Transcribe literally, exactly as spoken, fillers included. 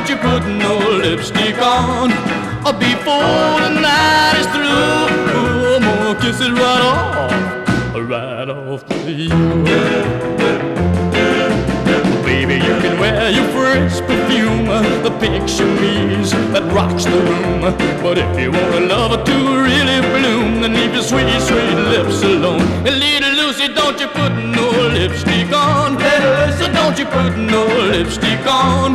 don't you put no lipstick on before the night is through. I'm gonna kiss it right off, right off to you. Baby, you can wear your fresh perfume, the picture me's that rocks the room. But if you want a lover to really bloom, then leave your sweet, sweet lips alone. And little Lucy, don't you put no lipstick on. Little Lucy, don't you put no lipstick on